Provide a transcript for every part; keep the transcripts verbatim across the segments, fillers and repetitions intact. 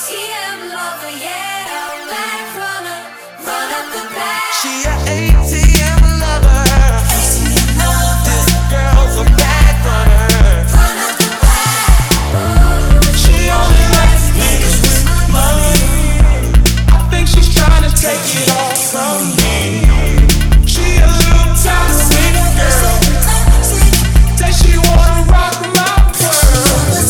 T M lover, yeah, back runner, run up the back. She a A T M lover. This girl's a back runner. Run up the back. She only likes niggas with money. I think she's trying to take it all from me. She a little toxic girl. Say she wanna rock my world.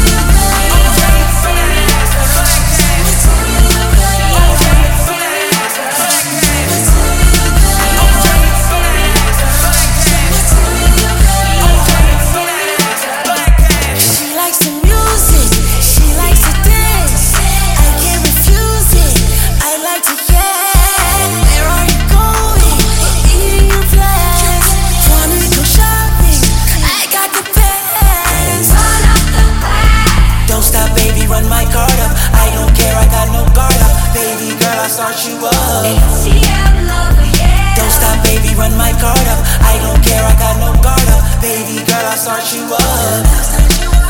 She likes the music, she likes to dance. I can't refuse it, I like to yeah. Where are you going? Eating your plans. Wanna go shopping? I got the pants. Run up the back. Don't stop, baby, run my card up. I don't care, I got no guard up. Baby girl, I start you up. T M lover, yeah. Don't stop, baby, run my card up. I don't care, I got no guard up. Baby girl, I start you up.